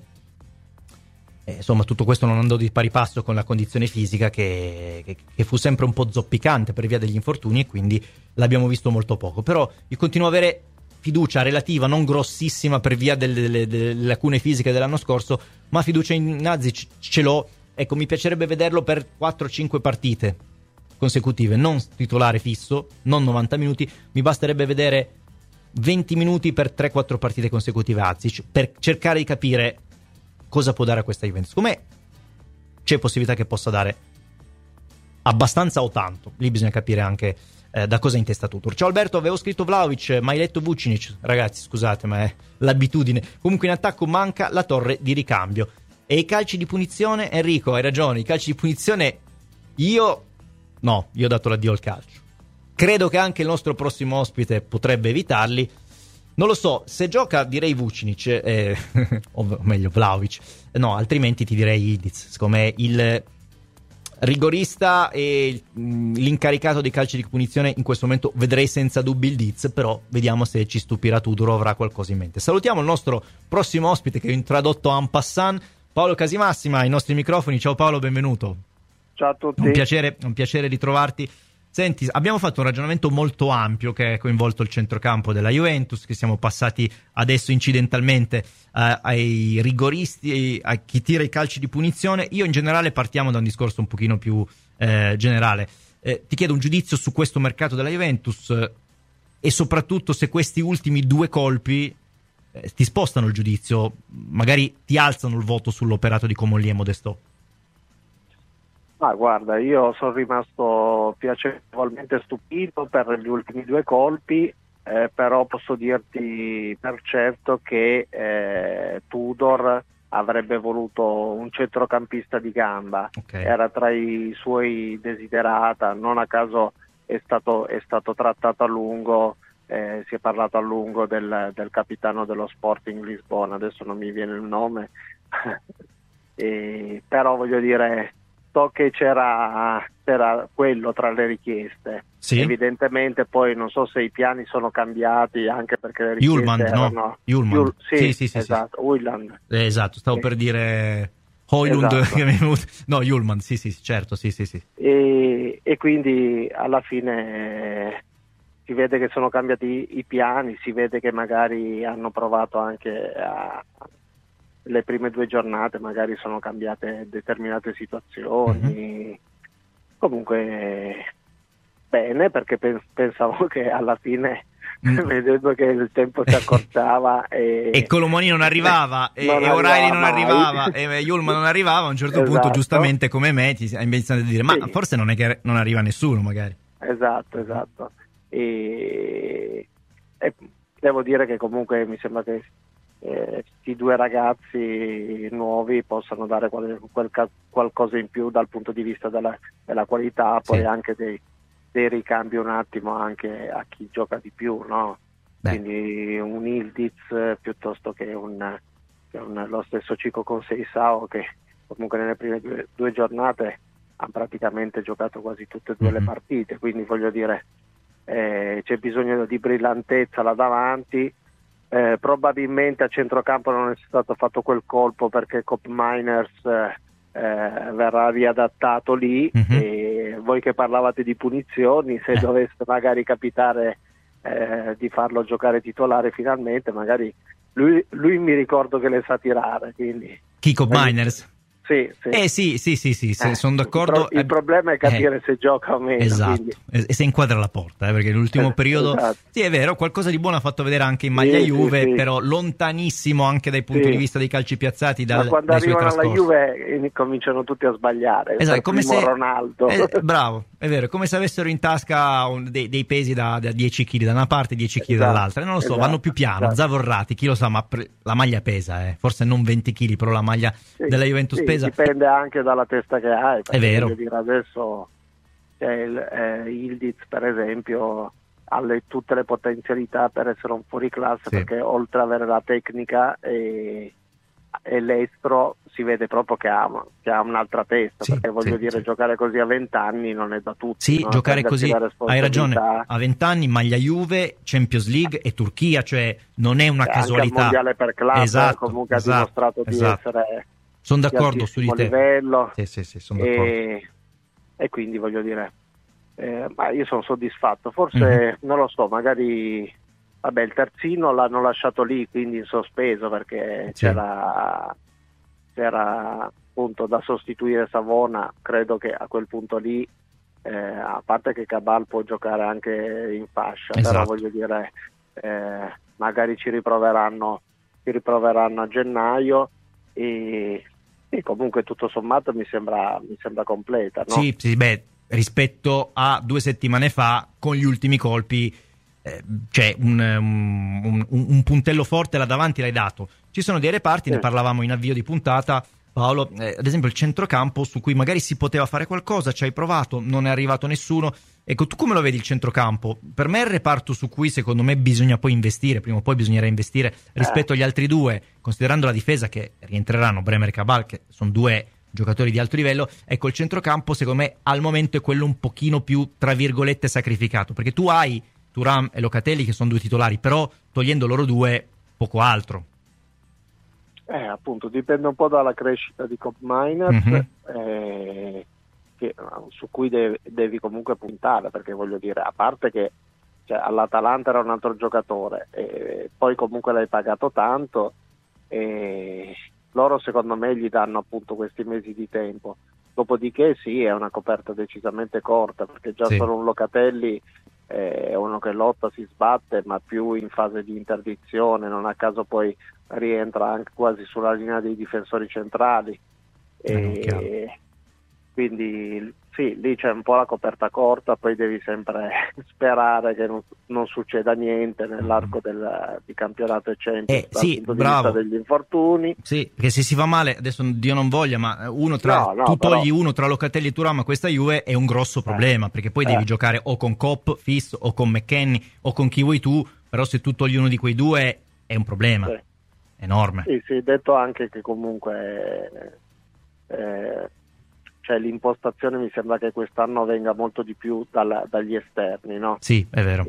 eh, insomma tutto questo non andò di pari passo con la condizione fisica che, che, che fu sempre un po' zoppicante per via degli infortuni, e quindi l'abbiamo visto molto poco. Però io continuo a avere fiducia relativa, non grossissima per via delle, delle, delle lacune fisiche dell'anno scorso, ma fiducia in Nazic ce l'ho. Ecco, mi piacerebbe vederlo per quattro cinque partite consecutive, non titolare fisso, non novanta minuti, mi basterebbe vedere venti minuti per tre quattro partite consecutive Azic, per cercare di capire cosa può dare a questa Juventus. Com'è? C'è possibilità che possa dare abbastanza o tanto, lì bisogna capire anche eh, da cosa è in testa tutto. Ciao Alberto, avevo scritto Vlahovic, ma hai letto Vucinic. Ragazzi, scusate, ma è l'abitudine. Comunque in attacco manca la torre di ricambio. E i calci di punizione, Enrico, hai ragione, i calci di punizione io no, io ho dato l'addio al calcio. Credo che anche il nostro prossimo ospite potrebbe evitarli. Non lo so, se gioca direi Vucinic, eh, o meglio Vlahovic, no, altrimenti ti direi Ildiz. Secondo me il rigorista e l'incaricato dei calci di punizione in questo momento vedrei senza dubbi Ildiz, però vediamo se ci stupirà Tudor o avrà qualcosa in mente. Salutiamo il nostro prossimo ospite che ho introdotto en passant, Paolo Casimassima, ai nostri microfoni. Ciao Paolo, benvenuto. Ciao a tutti. Un piacere, un piacere ritrovarti. Senti, abbiamo fatto un ragionamento molto ampio che ha coinvolto il centrocampo della Juventus, che siamo passati adesso incidentalmente eh, ai rigoristi, a chi tira i calci di punizione. Io in generale partiamo da un discorso un pochino più eh, generale. Eh, ti chiedo un giudizio su questo mercato della Juventus eh, e soprattutto se questi ultimi due colpi eh, ti spostano il giudizio, magari ti alzano il voto sull'operato di Comolli e Modestò. Ah, guarda, io sono rimasto piacevolmente stupito per gli ultimi due colpi, eh, però posso dirti per certo che eh, Tudor avrebbe voluto un centrocampista di gamba, okay. Era tra i suoi desiderata, non a caso è stato, è stato trattato a lungo, eh, si è parlato a lungo del, del capitano dello Sporting Lisbona, adesso non mi viene il nome, e, però voglio dire... So che c'era, c'era quello tra le richieste, sì. Evidentemente poi non so se i piani sono cambiati, anche perché le richieste Julman, erano... no? Julman. Jul... Sì, sì, sì, sì, esatto, Julman. Eh, esatto, stavo sì. per dire Højlund, esatto. che mi è venuto... No, Julman, sì, sì, certo, sì, sì, sì. E, e quindi alla fine eh, si vede che sono cambiati i piani, si vede che magari hanno provato anche a... le prime due giornate magari sono cambiate determinate situazioni, mm-hmm. Comunque bene, perché pensavo che alla fine mm. vedendo che il tempo si accorciava e, e Colomoni non arrivava eh, e, e O'Reilly non arrivava e Julman non arrivava, a un certo esatto. punto giustamente come me ti hai iniziato a dire ma sì. forse non è che non arriva nessuno magari. Esatto, esatto. E, e devo dire che comunque mi sembra che Eh, i due ragazzi nuovi possano dare qual, quel, qualcosa in più dal punto di vista della, della qualità, poi sì. anche dei, dei ricambi un attimo anche a chi gioca di più, no? Quindi un Ildiz piuttosto che, un, che un, lo stesso Chico Conceição, che comunque nelle prime due, due giornate ha praticamente giocato quasi tutte e due mm-hmm. le partite, quindi voglio dire eh, c'è bisogno di brillantezza là davanti. Eh, probabilmente a centrocampo non è stato fatto quel colpo perché Cop Miners eh, eh, verrà riadattato lì, mm-hmm. e voi che parlavate di punizioni, se eh. dovesse magari capitare eh, di farlo giocare titolare finalmente, magari lui, lui mi ricordo che le sa tirare, quindi Chi Cobb Miners? Sì, sì. Eh sì, sì, sì, sì, sì Eh, sono d'accordo. Il, pro- il problema è capire eh, se gioca o meno. Esatto, Quindi. e, e se inquadra la porta, eh, perché l'ultimo Eh, periodo, esatto. sì è vero, qualcosa di buono ha fatto vedere anche in maglia Sì, Juve, sì, sì. però lontanissimo anche dai punti Sì. di vista dei calci piazzati dal, Ma quando dai suoi arrivano alla trascorsi. Juve eh, cominciano tutti a sbagliare. Esatto, Per è come primo se, Ronaldo. eh, bravo, è vero, è come se avessero in tasca un- dei, dei pesi da, da dieci chili da una parte e dieci chili Esatto, dall'altra, e non lo so, esatto, vanno più piano, esatto. zavorrati, chi lo sa, ma pre- la maglia pesa, eh. Forse non venti chili, però la maglia Sì, della Juventus sì, pesa. dipende anche dalla testa che hai. È vero. Voglio dire, adesso c'è il, eh, Ildiz, per esempio, ha le- tutte le potenzialità per essere un fuoriclasse, Sì. perché oltre ad avere la tecnica e, e l'estro si vede proprio che ha, che ha un'altra testa, Sì, perché voglio sì, dire, sì. giocare così a venti anni non è da tutti. Sì, no? giocare Prendersi così, la hai ragione, responsabilità. a venti anni, maglia Juve, Champions League e Turchia, cioè non è una Anche al casualità. mondiale per club, Esatto, comunque esatto, ha dimostrato di esatto. essere Sono di d'accordo su di altissimo te. livello. Sì, sì, sì, sono d'accordo. e, e quindi voglio dire, eh, ma io sono soddisfatto. Forse Mhm. non lo so, magari vabbè, il terzino l'hanno lasciato lì, quindi in sospeso, perché Sì. c'era c'era appunto da sostituire Savona. Credo che a quel punto lì, eh, a parte che Cabal può giocare anche in fascia, Esatto. però voglio dire, eh, magari ci riproveranno ci riproveranno a gennaio, e, e comunque tutto sommato mi sembra mi sembra completa, no? Sì, sì, beh, rispetto a due settimane fa, con gli ultimi colpi, eh, c'è un, un, un, un puntello forte là davanti, l'hai dato. Ci sono dei reparti, Sì. ne parlavamo in avvio di puntata, Paolo, eh, ad esempio il centrocampo su cui magari si poteva fare qualcosa, ci hai provato, non è arrivato nessuno. Ecco, tu come lo vedi il centrocampo? Per me è il reparto su cui secondo me bisogna poi investire, prima o poi bisognerà investire rispetto agli altri due, considerando la difesa che rientreranno Bremer e Cabal, che sono due giocatori di alto livello. Ecco, il centrocampo secondo me al momento è quello un pochino più, tra virgolette, sacrificato, perché tu hai Thuram e Locatelli che sono due titolari, però togliendo loro due poco altro. Eh, appunto, dipende un po' dalla crescita di Cobb Miners, Mhm. eh, che, su cui devi, devi comunque puntare, perché voglio dire, a parte che cioè, all'Atalanta era un altro giocatore, e poi comunque l'hai pagato tanto, e loro secondo me gli danno appunto questi mesi di tempo. Dopodiché sì, è una coperta decisamente corta, perché già Sì. solo un Locatelli è uno che lotta, si sbatte, ma più in fase di interdizione, non a caso poi rientra anche quasi sulla linea dei difensori centrali, Eh, chiaro. e quindi sì, lì c'è un po' la coperta corta, poi devi sempre sperare che non, non succeda niente nell'arco del, di campionato e Champions, Eh, dal sì, punto di bravo. vista degli infortuni. Sì, perché se si va male, adesso Dio non voglia, ma uno tra, No, no, tu togli però- uno tra Locatelli e Thuram a questa Juve è un grosso problema, perché poi eh. devi giocare o con Kopp, Fis, o con McKennie, o con chi vuoi tu, però se tu togli uno di quei due è un problema Sì. enorme. Sì, sì, detto anche che comunque eh, cioè l'impostazione mi sembra che quest'anno venga molto di più dalla- dagli esterni, no? Sì, è vero.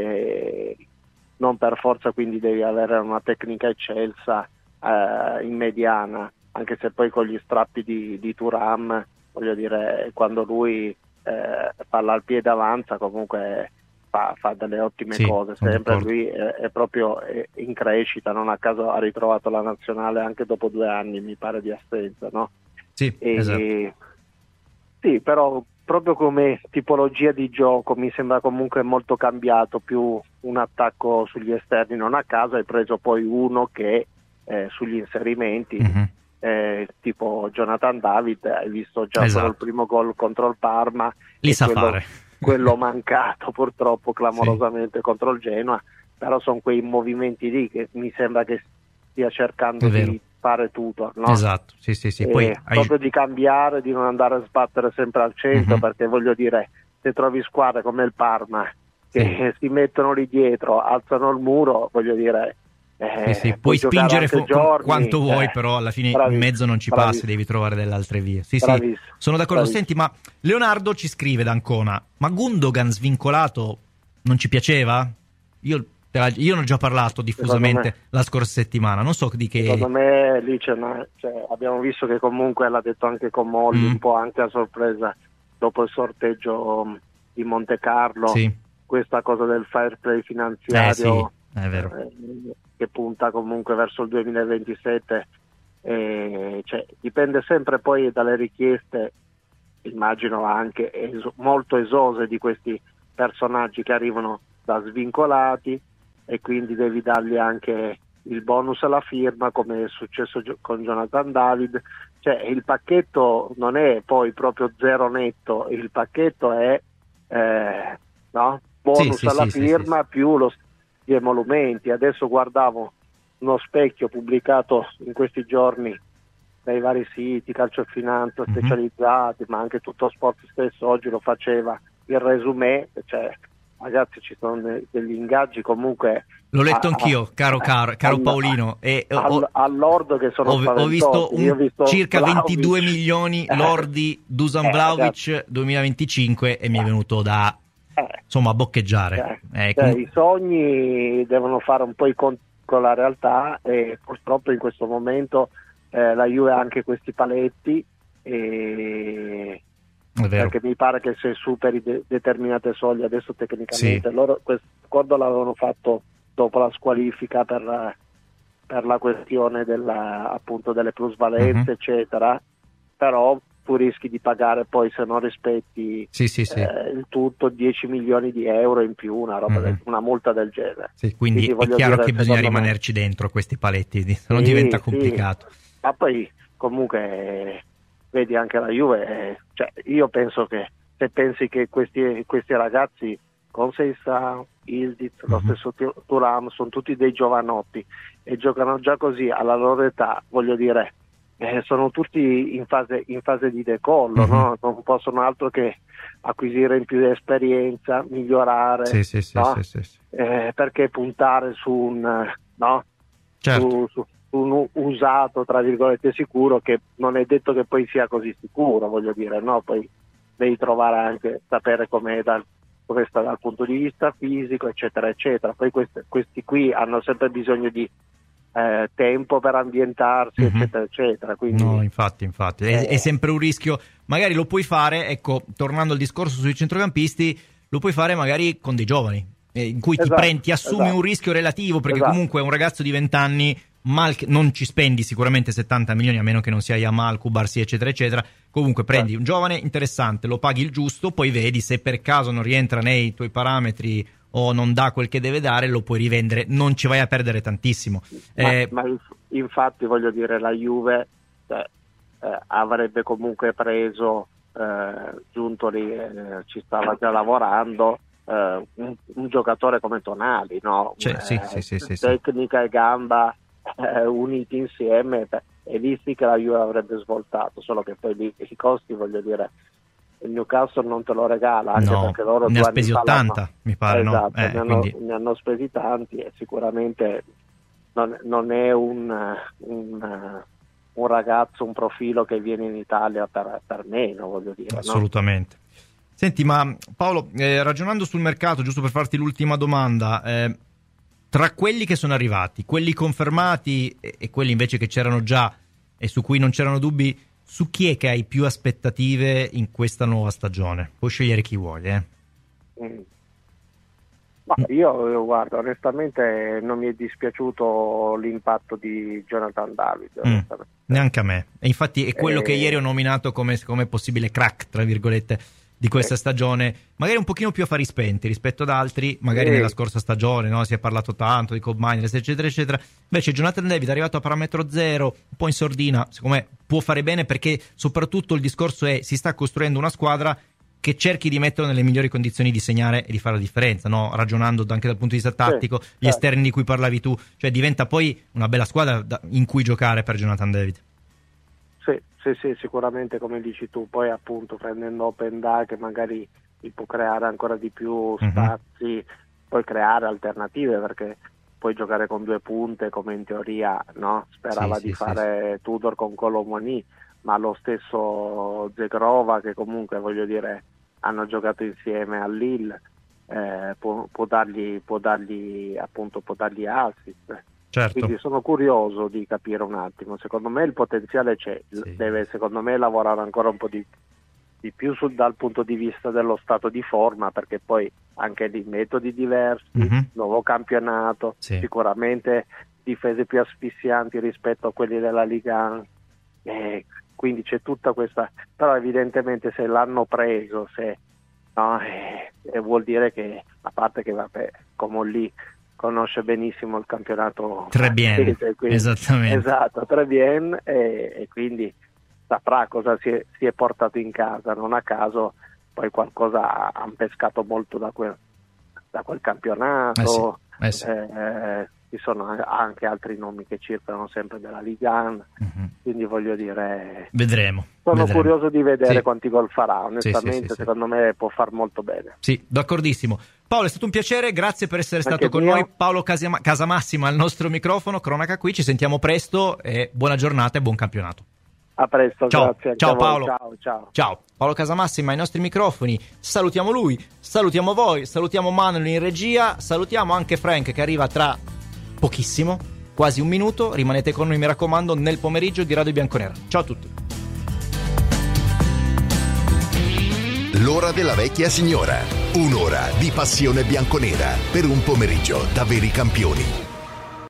E non per forza quindi devi avere una tecnica eccelsa eh, in mediana, anche se poi con gli strappi di, di Thuram, voglio dire, quando lui eh, palla al piede avanza comunque fa, fa delle ottime Sì, cose, sono sempre d'accordo. lui è, è proprio è in crescita, non a caso ha ritrovato la nazionale anche dopo due anni mi pare di assenza, no? Sì, E, esatto. Sì, però proprio come tipologia di gioco mi sembra comunque molto cambiato, più un attacco sugli esterni, non a caso hai preso poi uno che eh, sugli inserimenti, Mhm. eh, tipo Jonathan David, hai visto già Esatto. solo il primo gol contro il Parma, Li e sa quello, fare. quello mancato purtroppo clamorosamente contro il Genoa, però sono quei movimenti lì che mi sembra che stia cercando È vero. di fare tutto, no? Esatto, sì, sì, sì. E Poi hai- proprio di cambiare, di non andare a sbattere sempre al centro, Mhm. perché voglio dire, se trovi squadre come il Parma che si mettono lì dietro, alzano il muro, voglio dire, eh, Sì, sì, puoi giocare spingere anche fu- giorni, quanto vuoi, eh, però alla fine in bravissimo, mezzo non ci passi, bravissimo. devi trovare delle altre vie. Sì, sì, Bravissimo, sono d'accordo. bravissimo. Senti, ma Leonardo ci scrive da Ancona, ma Gundogan svincolato non ci piaceva? Io, te la- io ne ho già parlato diffusamente Secondo la scorsa settimana, non so di che... Secondo me lì c'è una, cioè, abbiamo visto che comunque l'ha detto anche con Molli, Mm. un po' anche a sorpresa dopo il sorteggio um, di Monte Carlo, Sì, questa cosa del fair play eh finanziario sì, è vero. eh, che punta comunque verso il duemilaventisette, eh, cioè, dipende sempre poi dalle richieste, immagino anche es- molto esose di questi personaggi che arrivano da svincolati, e quindi devi dargli anche il bonus alla firma, come è successo gio- con Jonathan David. Cioè il pacchetto non è poi proprio zero netto, il pacchetto è eh, no? bonus sì, sì, alla sì, firma sì, sì. più lo, gli emolumenti. Adesso guardavo uno specchio pubblicato in questi giorni dai vari siti calcio e finanza Mhm. specializzati, ma anche Tutto Sport stesso oggi lo faceva, il resumé, cioè ragazzi ci sono de- degli ingaggi comunque. L'ho letto a- anch'io, caro, caro, caro al- Paolino, e ho, al- all'ordo che sono ho, ho visto, spaventosi. un- Io ho visto circa Vlahovic. ventidue milioni Eh, lordi Dusan eh, Vlahovic duemilaventicinque e mi è venuto da eh, insomma boccheggiare. eh, Eh, cioè, com- i sogni devono fare un po' i conti con la realtà, e purtroppo in questo momento eh, la Juve ha anche questi paletti, e è vero. perché mi pare che se superi de- determinate soglie adesso tecnicamente, Sì. loro questo accordo l'avevano fatto dopo la squalifica per la, per la questione della, appunto delle plusvalenze, Mhm. eccetera, però tu rischi di pagare poi, se non rispetti Sì, sì, sì. eh, il tutto, dieci milioni di euro in più, una roba Mhm. del- una multa del genere. Sì, quindi, Quindi è voglio chiaro dire, che bisogna secondo me- rimanerci dentro questi paletti, di- se non Sì, diventa sì. complicato. Ma poi comunque eh, vedi anche la Juve, eh, cioè, io penso che se pensi che questi, questi ragazzi con Seissa, Ildiz, lo Mhm. stesso Tu- Thuram, sono tutti dei giovanotti e giocano già così alla loro età, voglio dire, eh, sono tutti in fase, in fase di decollo, Mhm. no? Non possono altro che acquisire in più di esperienza, migliorare, Sì, sì, sì, no? sì, sì, sì. Eh, perché puntare su un, eh, no? Certo. su, su- su un usato tra virgolette sicuro, che non è detto che poi sia così sicuro, voglio dire, no? Poi devi trovare anche, sapere com'è dal, come sta dal punto di vista fisico, eccetera, eccetera. Poi questi, questi qui hanno sempre bisogno di eh, tempo per ambientarsi, Mhm. eccetera, eccetera. Quindi No, infatti, infatti, è, Eh. è sempre un rischio. Magari lo puoi fare, ecco, tornando al discorso sui centrocampisti, lo puoi fare magari con dei giovani, eh, in cui ti Esatto, prendi, ti assumi esatto. un rischio relativo, perché Esatto. comunque un ragazzo di venti anni mal che- non ci spendi sicuramente settanta milioni, a meno che non sia Yamal, Kubarsi, eccetera, eccetera. Comunque prendi un giovane interessante, lo paghi il giusto, poi vedi se per caso non rientra nei tuoi parametri o non dà quel che deve dare, lo puoi rivendere, non ci vai a perdere tantissimo. Ma, Eh, ma inf- infatti voglio dire, la Juve eh, eh, avrebbe comunque preso, eh, Giuntoli eh, ci stava già lavorando, eh, un, un giocatore come Tonali, no? Cioè, Eh, sì, sì, sì, sì, sì. tecnica e gamba eh, uniti insieme, beh, e lì sì che la Juve avrebbe svoltato, solo che poi lì i costi, voglio dire, il Newcastle non te lo regala, anche No, perché loro ne due ha anni spesi fa l'hanno- ottanta, mi pare, no? esatto, Eh, ne, hanno, quindi- ne hanno spesi tanti, e sicuramente non, non è un, un, un ragazzo, un profilo che viene in Italia per, per meno, voglio dire, no? Assolutamente. Senti, ma Paolo, eh, ragionando sul mercato, giusto per farti l'ultima domanda, eh, tra quelli che sono arrivati, quelli confermati e, e quelli invece che c'erano già e su cui non c'erano dubbi, su chi è che hai più aspettative in questa nuova stagione? Puoi scegliere chi vuoi, eh? Mm. Ma io, eh, guarda, onestamente non mi è dispiaciuto l'impatto di Jonathan David, Mm, onestamente. neanche a me. E infatti è quello Eh, che ieri ho nominato come, come possibile crack, tra virgolette, di questa eh. stagione, magari un pochino più a fari spenti rispetto ad altri, magari Eh. nella scorsa stagione, no? Si è parlato tanto di Cobb Miners, eccetera, eccetera. Invece Jonathan David è arrivato a parametro zero, un po' in sordina, secondo me può fare bene, perché soprattutto il discorso è si sta costruendo una squadra che cerchi di metterlo nelle migliori condizioni di segnare e di fare la differenza, no? Ragionando anche dal punto di vista tattico, Sì, gli certo. esterni di cui parlavi tu, cioè diventa poi una bella squadra da- in cui giocare per Jonathan David. Sì, sì, sì, sicuramente, come dici tu, poi appunto prendendo Open Da, che magari ti può creare ancora di più Mhm. spazi, puoi creare alternative, perché puoi giocare con due punte come in teoria, no? Sperava Sì, di sì, sì, fare Tudor con Colomoni, ma lo stesso Zegrova, che comunque, voglio dire, hanno giocato insieme al Lille, eh, può, può dargli, può dargli appunto può dargli assist. Certo. Quindi sono curioso di capire un attimo. Secondo me il potenziale c'è, Sì. deve secondo me lavorare ancora un po' di, di più sul, dal punto di vista dello stato di forma, perché poi anche di metodi diversi, Mhm. nuovo campionato, Sì. sicuramente difese più asfissianti rispetto a quelli della Liga, eh, quindi c'è tutta questa, però evidentemente se l'hanno preso, se no, eh, eh, vuol dire che, a parte che vabbè, come lì conosce benissimo il campionato Très bien, quindi, esattamente, esatto, Très bien, e, e quindi saprà cosa si è, si è portato in casa. Non a caso poi qualcosa hanno pescato molto da quel, da quel campionato. Eh sì, eh sì. Eh, ci sono anche altri nomi che circolano sempre della Liga, mm-hmm. quindi voglio dire, vedremo. Sono vedremo. curioso di vedere sì. quanti gol farà, onestamente, sì, sì, sì, secondo sì. me può far molto bene. Sì, d'accordissimo. Paolo, è stato un piacere, grazie per essere stato anche con mio. noi. Paolo Casama- Casamassima al nostro microfono, cronaca qui, ci sentiamo presto e buona giornata e buon campionato. A presto, ciao. grazie. Ciao Paolo. Ciao, ciao. Ciao. Paolo Casamassima ai nostri microfoni. Salutiamo lui, salutiamo voi, salutiamo Manuel in regia, salutiamo anche Frank che arriva tra pochissimo, quasi un minuto. Rimanete con noi, mi raccomando, nel pomeriggio di Radio Bianconera. Ciao a tutti. L'ora della vecchia signora. Un'ora di passione bianconera per un pomeriggio da veri campioni.